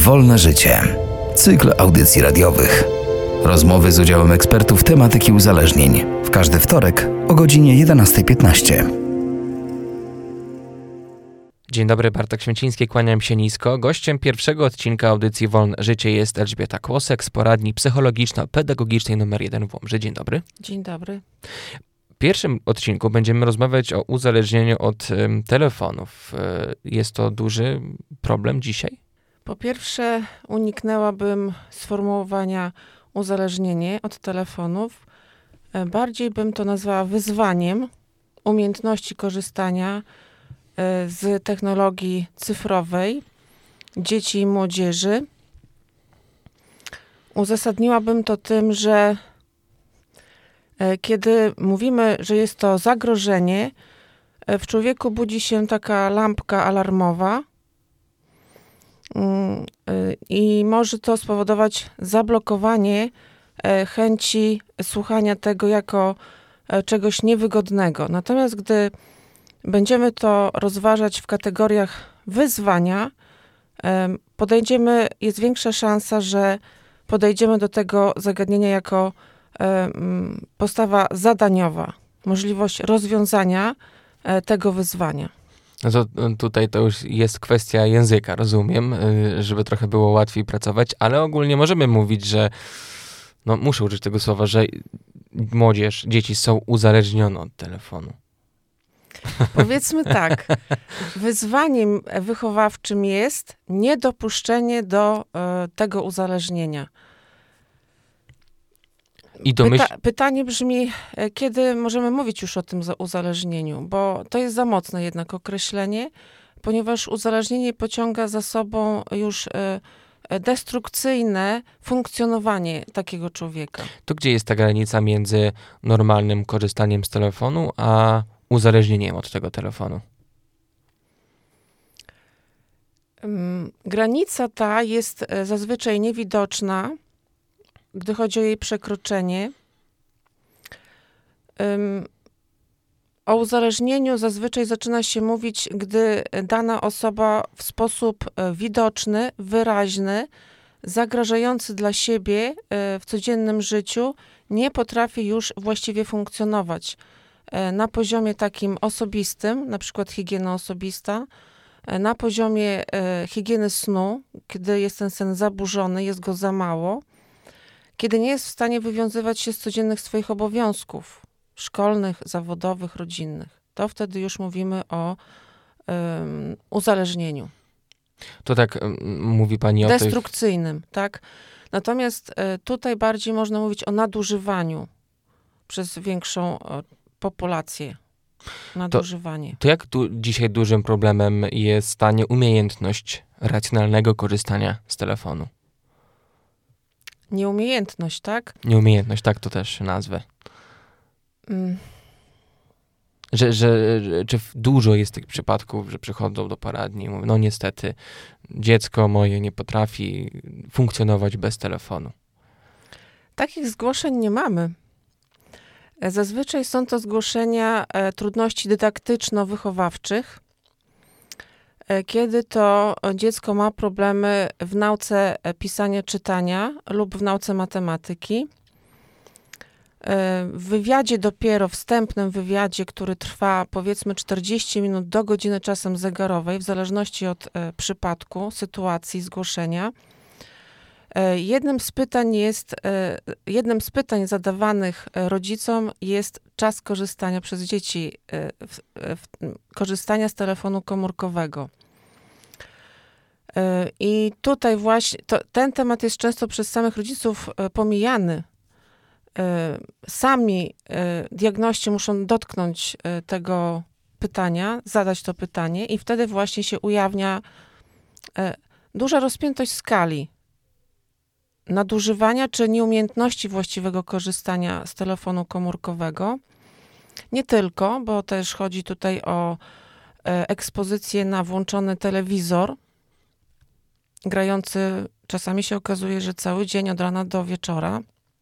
Wolne życie. Cykl audycji radiowych. Rozmowy z udziałem ekspertów tematyki uzależnień. W każdy wtorek o godzinie 11:15. Dzień dobry, Bartek Święciński, kłaniam się nisko. Gościem pierwszego odcinka audycji Wolne Życie jest Elżbieta Kłosek z poradni psychologiczno-pedagogicznej nr 1 w Łomży. Dzień dobry. Dzień dobry. W pierwszym odcinku będziemy rozmawiać o uzależnieniu od telefonów. Jest to duży problem dzisiaj? Po pierwsze, uniknęłabym sformułowania uzależnienie od telefonów. Bardziej bym to nazwała wyzwaniem umiejętności korzystania z technologii cyfrowej dzieci i młodzieży. Uzasadniłabym to tym, że kiedy mówimy, że jest to zagrożenie, w człowieku budzi się taka lampka alarmowa i może to spowodować zablokowanie chęci słuchania tego jako czegoś niewygodnego. Natomiast gdy będziemy to rozważać w kategoriach wyzwania, jest większa szansa, że podejdziemy do tego zagadnienia jako postawa zadaniowa, możliwość rozwiązania tego wyzwania. No to tutaj to już jest kwestia języka, rozumiem, żeby trochę było łatwiej pracować, ale ogólnie możemy mówić, że, muszę użyć tego słowa, że młodzież, dzieci są uzależnione od telefonu. Powiedzmy tak, wyzwaniem wychowawczym jest niedopuszczenie do tego uzależnienia. Pytanie brzmi, kiedy możemy mówić już o tym uzależnieniu, bo to jest za mocne jednak określenie, ponieważ uzależnienie pociąga za sobą już destrukcyjne funkcjonowanie takiego człowieka. To gdzie jest ta granica między normalnym korzystaniem z telefonu, a uzależnieniem od tego telefonu? Granica ta jest zazwyczaj niewidoczna, gdy chodzi o jej przekroczenie. O uzależnieniu zazwyczaj zaczyna się mówić, gdy dana osoba w sposób widoczny, wyraźny, zagrażający dla siebie w codziennym życiu nie potrafi już właściwie funkcjonować na poziomie takim osobistym, na przykład higiena osobista, na poziomie higieny snu, kiedy jest ten sen zaburzony, jest go za mało, kiedy nie jest w stanie wywiązywać się z codziennych swoich obowiązków szkolnych, zawodowych, rodzinnych. To wtedy już mówimy o uzależnieniu. To tak mówi pani o destrukcyjnym, tak? Natomiast tutaj bardziej można mówić o nadużywaniu przez większą populację. Nadużywanie. To jak tu dzisiaj dużym problemem jest stanie umiejętność racjonalnego korzystania z telefonu? Nieumiejętność, tak? Nieumiejętność, tak to też nazwę. Czy dużo jest tych przypadków, że przychodzą do poradni i mówią, niestety, dziecko moje nie potrafi funkcjonować bez telefonu. Takich zgłoszeń nie mamy. Zazwyczaj są to zgłoszenia trudności dydaktyczno-wychowawczych, kiedy to dziecko ma problemy w nauce pisania, czytania lub w nauce matematyki. W wywiadzie dopiero, wstępnym wywiadzie, który trwa powiedzmy 40 minut do godziny czasem zegarowej, w zależności od przypadku, sytuacji, zgłoszenia, jednym z pytań zadawanych rodzicom jest czas korzystania przez dzieci, korzystania z telefonu komórkowego. I tutaj właśnie ten temat jest często przez samych rodziców pomijany. Sami diagności muszą dotknąć tego pytania, zadać to pytanie i wtedy właśnie się ujawnia duża rozpiętość skali nadużywania czy nieumiejętności właściwego korzystania z telefonu komórkowego. Nie tylko, bo też chodzi tutaj o ekspozycję na włączony telewizor grający, czasami się okazuje, że cały dzień od rana do wieczora.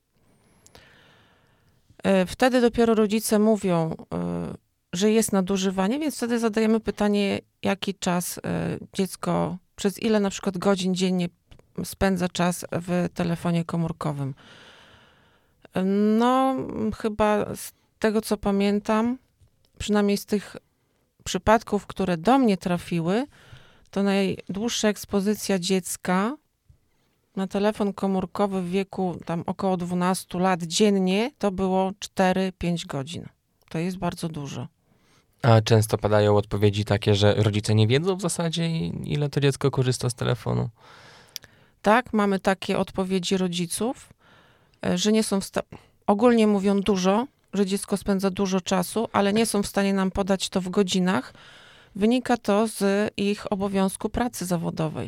Wtedy dopiero rodzice mówią, że jest nadużywanie, więc wtedy zadajemy pytanie, jaki czas dziecko, przez ile na przykład godzin dziennie spędza czas w telefonie komórkowym. No, chyba z tego, co pamiętam, przynajmniej z tych przypadków, które do mnie trafiły, to najdłuższa ekspozycja dziecka na telefon komórkowy w wieku tam około 12 lat dziennie to było 4-5 godzin. To jest bardzo dużo. A często padają odpowiedzi takie, że rodzice nie wiedzą w zasadzie, ile to dziecko korzysta z telefonu. Tak, mamy takie odpowiedzi rodziców, że nie są ogólnie mówią dużo, że dziecko spędza dużo czasu, ale nie są w stanie nam podać to w godzinach. Wynika to z ich obowiązku pracy zawodowej.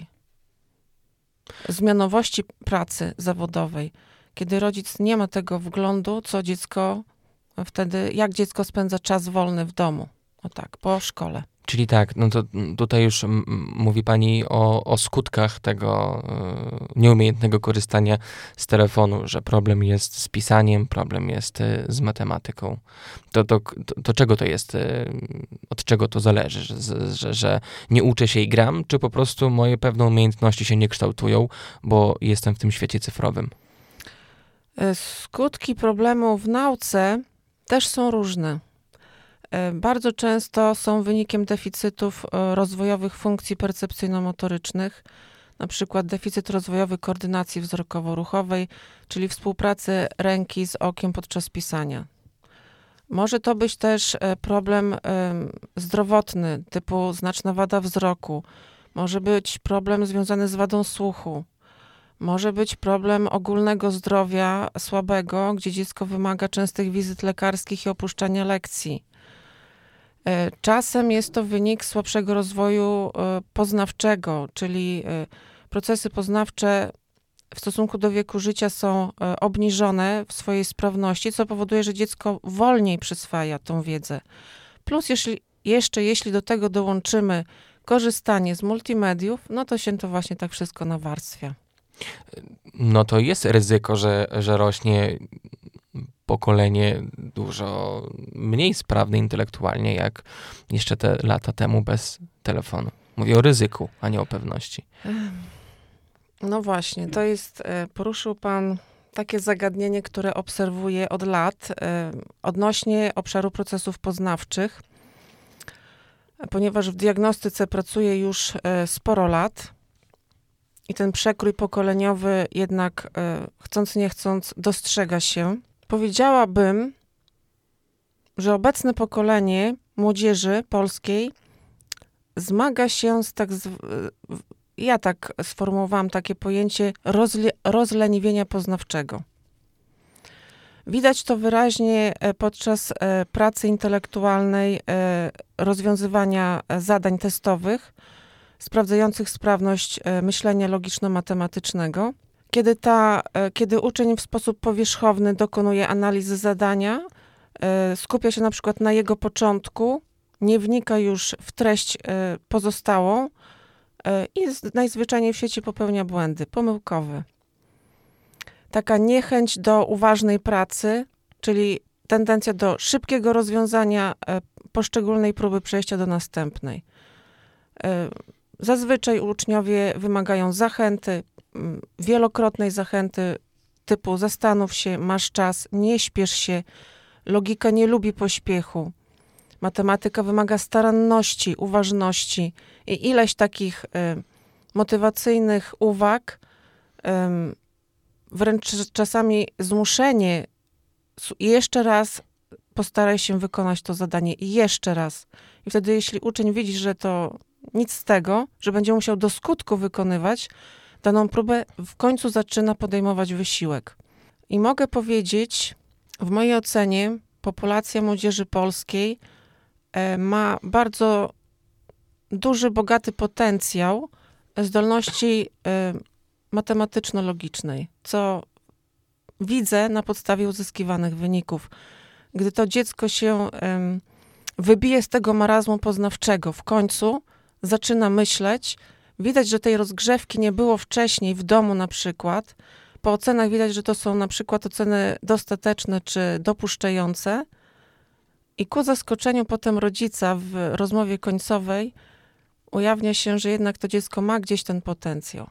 Zmianowości pracy zawodowej. Kiedy rodzic nie ma tego wglądu, co dziecko wtedy, jak dziecko spędza czas wolny w domu. O tak, po szkole. Czyli tak, no to tutaj już mówi pani o skutkach tego nieumiejętnego korzystania z telefonu, że problem jest z pisaniem, problem jest z matematyką. To czego to jest? Od czego to zależy? Że nie uczę się i gram, czy po prostu moje pewne umiejętności się nie kształtują, bo jestem w tym świecie cyfrowym? Skutki problemu w nauce też są różne. Bardzo często są wynikiem deficytów rozwojowych funkcji percepcyjno-motorycznych, na przykład deficyt rozwojowy koordynacji wzrokowo-ruchowej, czyli współpracy ręki z okiem podczas pisania. Może to być też problem zdrowotny, typu znaczna wada wzroku, może być problem związany z wadą słuchu, może być problem ogólnego zdrowia słabego, gdzie dziecko wymaga częstych wizyt lekarskich i opuszczania lekcji. Czasem jest to wynik słabszego rozwoju poznawczego, czyli procesy poznawcze w stosunku do wieku życia są obniżone w swojej sprawności, co powoduje, że dziecko wolniej przyswaja tą wiedzę. Plus jeśli do tego dołączymy korzystanie z multimediów, no to się to właśnie tak wszystko nawarstwia. No to jest ryzyko, że rośnie pokolenie dużo mniej sprawne intelektualnie, jak jeszcze te lata temu bez telefonu. Mówię o ryzyku, a nie o pewności. No właśnie, to jest, poruszył pan takie zagadnienie, które obserwuję od lat odnośnie obszaru procesów poznawczych, ponieważ w diagnostyce pracuję już sporo lat i ten przekrój pokoleniowy jednak chcąc nie chcąc dostrzega się. Powiedziałabym, że obecne pokolenie młodzieży polskiej zmaga się z ja tak sformułowałam takie pojęcie rozleniwienia poznawczego. Widać to wyraźnie podczas pracy intelektualnej, rozwiązywania zadań testowych, sprawdzających sprawność myślenia logiczno-matematycznego. Kiedy uczeń w sposób powierzchowny dokonuje analizy zadania, skupia się na przykład na jego początku, nie wnika już w treść pozostałą i najzwyczajniej w świecie popełnia błędy pomyłkowe. Taka niechęć do uważnej pracy, czyli tendencja do szybkiego rozwiązania poszczególnej próby przejścia do następnej. Zazwyczaj uczniowie wymagają zachęty, wielokrotnej zachęty typu zastanów się, masz czas, nie śpiesz się, logika nie lubi pośpiechu. Matematyka wymaga staranności, uważności i ileś takich motywacyjnych uwag, wręcz czasami zmuszenie jeszcze raz postaraj się wykonać to zadanie i jeszcze raz. I wtedy jeśli uczeń widzi, że to nic z tego, że będzie musiał do skutku wykonywać daną próbę, w końcu zaczyna podejmować wysiłek. I mogę powiedzieć, w mojej ocenie populacja młodzieży polskiej ma bardzo duży, bogaty potencjał zdolności matematyczno-logicznej, co widzę na podstawie uzyskiwanych wyników. Gdy to dziecko się wybije z tego marazmu poznawczego, w końcu zaczyna myśleć, widać, że tej rozgrzewki nie było wcześniej w domu na przykład. Po ocenach widać, że to są na przykład oceny dostateczne czy dopuszczające. I ku zaskoczeniu potem rodzica w rozmowie końcowej ujawnia się, że jednak to dziecko ma gdzieś ten potencjał.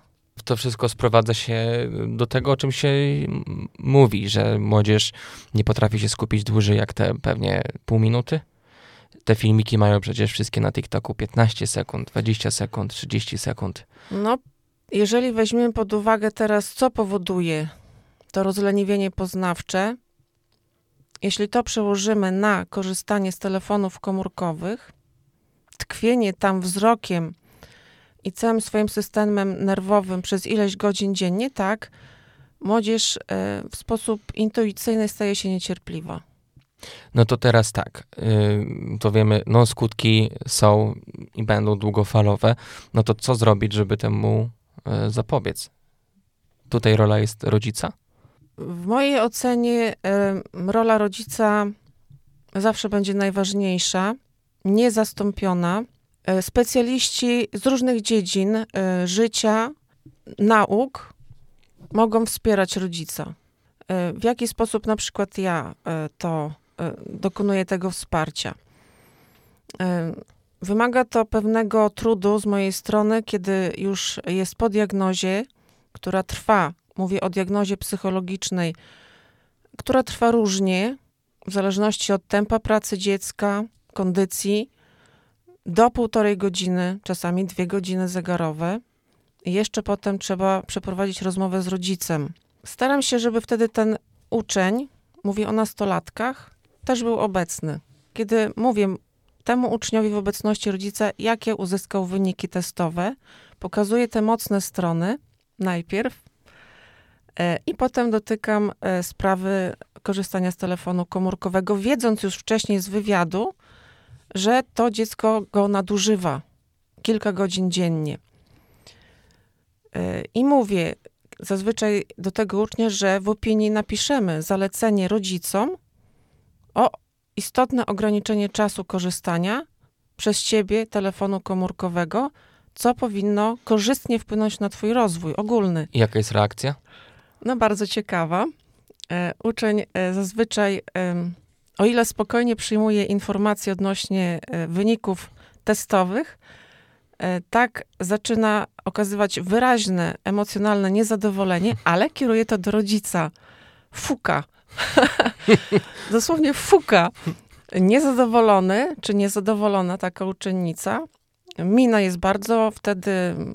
to wszystko sprowadza się do tego, o czym się mówi, że młodzież nie potrafi się skupić dłużej jak te pewnie pół minuty. Te filmiki mają przecież wszystkie na TikToku 15 sekund, 20 sekund, 30 sekund. No, jeżeli weźmiemy pod uwagę teraz, co powoduje to rozleniwienie poznawcze, jeśli to przełożymy na korzystanie z telefonów komórkowych, tkwienie tam wzrokiem i całym swoim systemem nerwowym przez ileś godzin dziennie, tak, młodzież w sposób intuicyjny staje się niecierpliwa. No to teraz tak, to wiemy, no skutki są i będą długofalowe, no to co zrobić, żeby temu zapobiec? Tutaj rola jest rodzica? W mojej ocenie rola rodzica zawsze będzie najważniejsza, niezastąpiona. Specjaliści z różnych dziedzin życia, nauk mogą wspierać rodzica. W jaki sposób na przykład ja dokonuję tego wsparcia? Wymaga to pewnego trudu z mojej strony, kiedy już jest po diagnozie, która trwa, mówię o diagnozie psychologicznej, która trwa różnie, w zależności od tempa pracy dziecka, kondycji, do 1,5 godziny, czasami 2 godziny zegarowe. I jeszcze potem trzeba przeprowadzić rozmowę z rodzicem. Staram się, żeby wtedy ten uczeń, mówię o nastolatkach, też był obecny. Kiedy mówię temu uczniowi w obecności rodzica, jakie uzyskał wyniki testowe, pokazuję te mocne strony najpierw i potem dotykam sprawy korzystania z telefonu komórkowego, wiedząc już wcześniej z wywiadu, że to dziecko go nadużywa kilka godzin dziennie. I mówię zazwyczaj do tego ucznia, że w opinii napiszemy zalecenie rodzicom o istotne ograniczenie czasu korzystania przez ciebie telefonu komórkowego, co powinno korzystnie wpłynąć na twój rozwój ogólny. I jaka jest reakcja? No bardzo ciekawa. Uczeń zazwyczaj, o ile spokojnie przyjmuje informacje odnośnie wyników testowych, tak zaczyna okazywać wyraźne, emocjonalne niezadowolenie, ale kieruje to do rodzica. Fuka. Dosłownie fuka. Niezadowolony, czy niezadowolona taka uczennica. Mina jest bardzo wtedy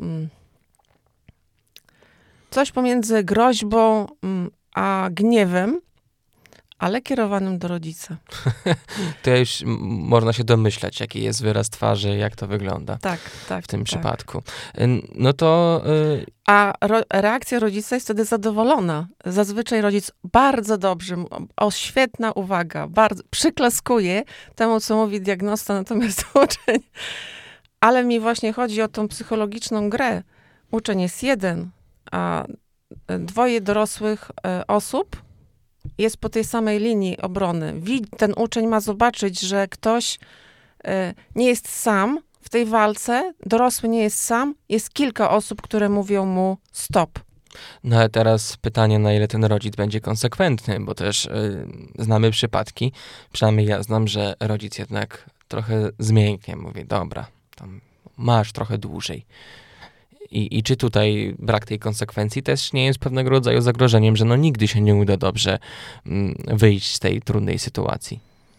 coś pomiędzy groźbą a gniewem, ale kierowanym do rodzica. To ja już można się domyślać, jaki jest wyraz twarzy, jak to wygląda Tak. w tym przypadku. No to... A reakcja rodzica jest wtedy zadowolona. Zazwyczaj rodzic bardzo dobrze, świetna uwaga, bardzo przyklaskuje temu, co mówi diagnosta, natomiast uczeń. Ale mi właśnie chodzi o tą psychologiczną grę. Uczeń jest jeden, a 2 dorosłych osób jest po tej samej linii obrony. Ten uczeń ma zobaczyć, że ktoś nie jest sam w tej walce, dorosły nie jest sam, jest kilka osób, które mówią mu stop. No ale teraz pytanie, na ile ten rodzic będzie konsekwentny, bo też znamy przypadki, przynajmniej ja znam, że rodzic jednak trochę zmięknie mówi, dobra, tam masz trochę dłużej. I czy tutaj brak tej konsekwencji też nie jest pewnego rodzaju zagrożeniem, że no nigdy się nie uda dobrze wyjść z tej trudnej sytuacji?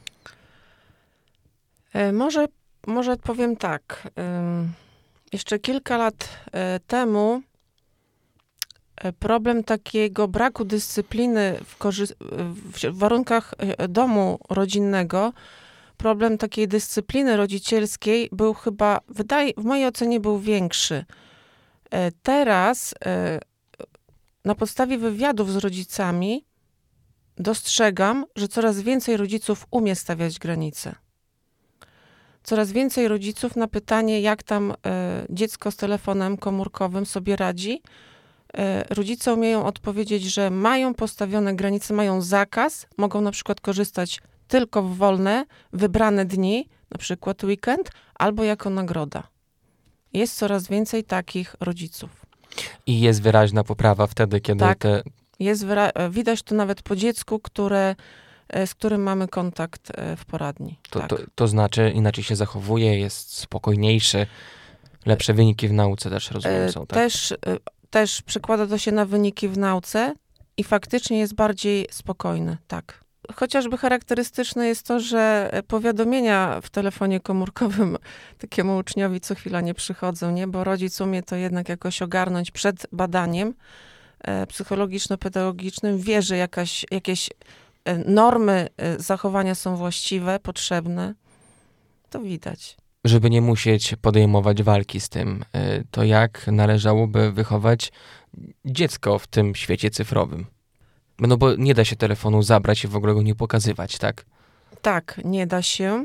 Może powiem tak. Jeszcze kilka lat temu problem takiego braku dyscypliny w warunkach domu rodzinnego, problem takiej dyscypliny rodzicielskiej był chyba, w mojej ocenie był większy. Teraz na podstawie wywiadów z rodzicami dostrzegam, że coraz więcej rodziców umie stawiać granice. Coraz więcej rodziców na pytanie, jak tam dziecko z telefonem komórkowym sobie radzi, rodzice umieją odpowiedzieć, że mają postawione granice, mają zakaz, mogą na przykład korzystać tylko w wolne, wybrane dni, na przykład weekend, albo jako nagroda. Jest coraz więcej takich rodziców. I jest wyraźna poprawa wtedy, kiedy tak, widać to nawet po dziecku, z którym mamy kontakt w poradni. To znaczy inaczej się zachowuje, jest spokojniejszy, lepsze wyniki w nauce też rozumiem są, tak? Też też przekłada to się na wyniki w nauce i faktycznie jest bardziej spokojny, tak. Chociażby charakterystyczne jest to, że powiadomienia w telefonie komórkowym takiemu uczniowi co chwila nie przychodzą, nie? Bo rodzic umie to jednak jakoś ogarnąć przed badaniem psychologiczno-pedagogicznym, wie, że jakieś normy zachowania są właściwe, potrzebne. To widać. Żeby nie musieć podejmować walki z tym, to jak należałoby wychować dziecko w tym świecie cyfrowym? No bo nie da się telefonu zabrać i w ogóle go nie pokazywać, tak? Tak, nie da się.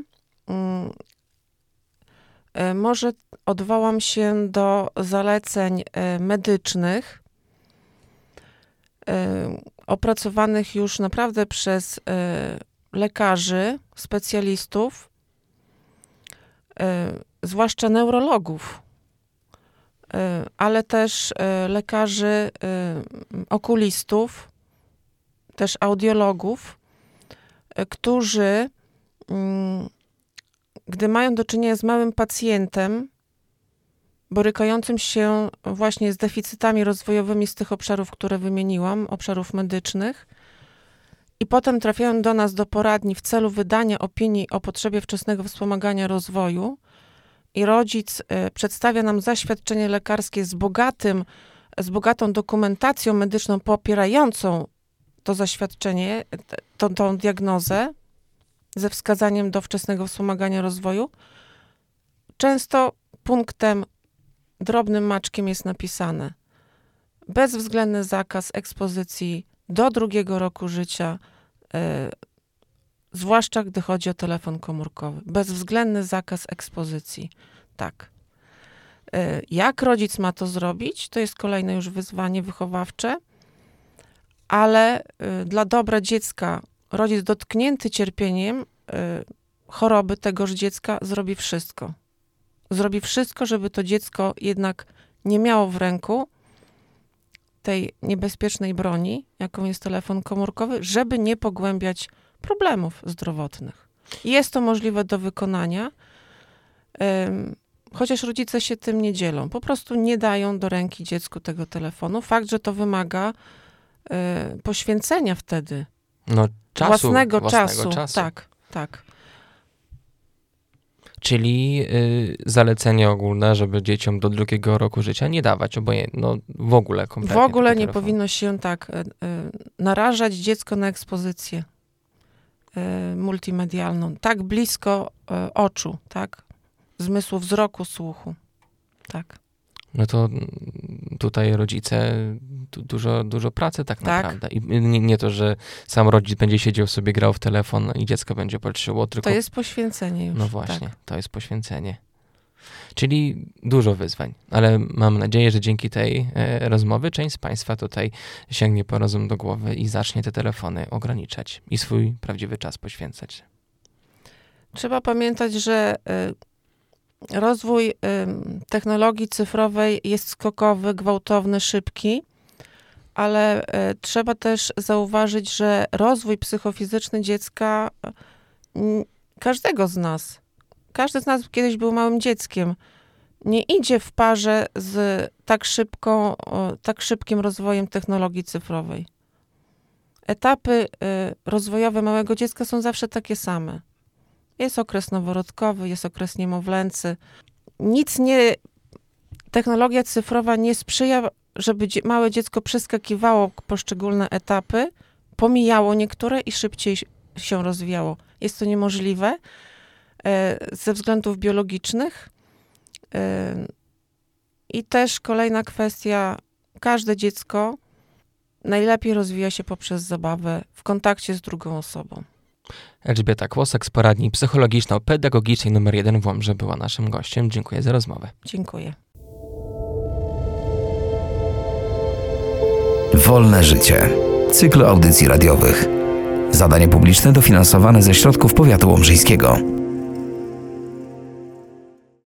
Może odwołam się do zaleceń medycznych, opracowanych już naprawdę przez lekarzy, specjalistów, zwłaszcza neurologów, ale też lekarzy okulistów, też audiologów, którzy, gdy mają do czynienia z małym pacjentem, borykającym się właśnie z deficytami rozwojowymi z tych obszarów, które wymieniłam, obszarów medycznych, i potem trafiają do nas do poradni w celu wydania opinii o potrzebie wczesnego wspomagania rozwoju i rodzic przedstawia nam zaświadczenie lekarskie z bogatą dokumentacją medyczną popierającą to zaświadczenie, tą diagnozę ze wskazaniem do wczesnego wspomagania rozwoju. Często punktem drobnym maczkiem jest napisane: bezwzględny zakaz ekspozycji do 2 roku życia, zwłaszcza gdy chodzi o telefon komórkowy. Bezwzględny zakaz ekspozycji. Tak. Jak rodzic ma to zrobić? To jest kolejne już wyzwanie wychowawcze, ale dla dobra dziecka rodzic dotknięty cierpieniem choroby tegoż dziecka zrobi wszystko. Zrobi wszystko, żeby to dziecko jednak nie miało w ręku tej niebezpiecznej broni, jaką jest telefon komórkowy, żeby nie pogłębiać problemów zdrowotnych. Jest to możliwe do wykonania, chociaż rodzice się tym nie dzielą. Po prostu nie dają do ręki dziecku tego telefonu. Fakt, że to wymaga poświęcenia wtedy. No Własnego czasu. Tak. Czyli zalecenie ogólne, żeby dzieciom do 2 roku życia nie dawać w ogóle kompletnie. W ogóle nie telefonu. powinno się narażać dziecko na ekspozycję multimedialną. Tak blisko oczu, tak? Zmysłu wzroku, słuchu. Tak. No to tutaj rodzice dużo pracy tak naprawdę. I nie to, że sam rodzic będzie siedział sobie, grał w telefon i dziecko będzie patrzyło, tylko... To jest poświęcenie już. No właśnie, tak. To jest poświęcenie. Czyli dużo wyzwań, ale mam nadzieję, że dzięki tej rozmowie część z Państwa tutaj sięgnie po rozum do głowy i zacznie te telefony ograniczać i swój prawdziwy czas poświęcać. Trzeba pamiętać, że rozwój technologii cyfrowej jest skokowy, gwałtowny, szybki, ale trzeba też zauważyć, że rozwój psychofizyczny dziecka, każdy z nas kiedyś był małym dzieckiem, nie idzie w parze z tak szybkim rozwojem technologii cyfrowej. Etapy rozwojowe małego dziecka są zawsze takie same. Jest okres noworodkowy, jest okres niemowlęcy. Technologia cyfrowa nie sprzyja, żeby małe dziecko przeskakiwało poszczególne etapy, pomijało niektóre i szybciej się rozwijało. Jest to niemożliwe ze względów biologicznych. I też kolejna kwestia, każde dziecko najlepiej rozwija się poprzez zabawę w kontakcie z drugą osobą. Elżbieta Kłosek z poradni psychologiczno-pedagogicznej nr 1 w Łomży była naszym gościem. Dziękuję za rozmowę. Dziękuję. Wolne życie. Cykl audycji radiowych. Zadanie publiczne dofinansowane ze środków powiatu łomżyńskiego.